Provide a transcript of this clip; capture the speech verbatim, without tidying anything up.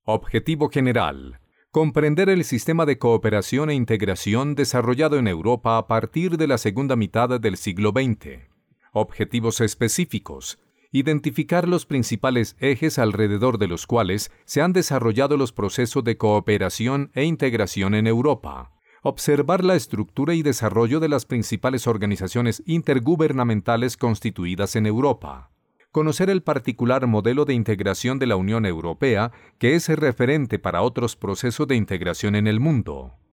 Objetivo general: comprender el sistema de cooperación e integración desarrollado en Europa a partir de la segunda mitad del siglo veinte. Objetivos específicos: identificar los principales ejes alrededor de los cuales se han desarrollado los procesos de cooperación e integración en Europa. Observar la estructura y desarrollo de las principales organizaciones intergubernamentales constituidas en Europa. Conocer el particular modelo de integración de la Unión Europea, que es referente para otros procesos de integración en el mundo.